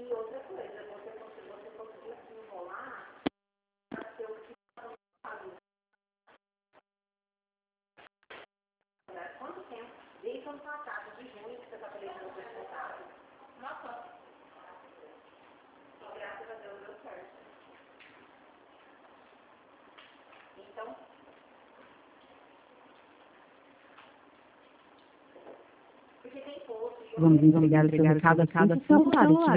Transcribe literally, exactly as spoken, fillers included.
E outra coisa, você, você conseguiu se enrolar para ser o que quanto tempo? Desde o ano passado, de junho, que você está prestando o responsável? Nossa. E graças a Deus deu certo. Então, porque tem posto. Vamos entregar o seu recado assim que o seu celular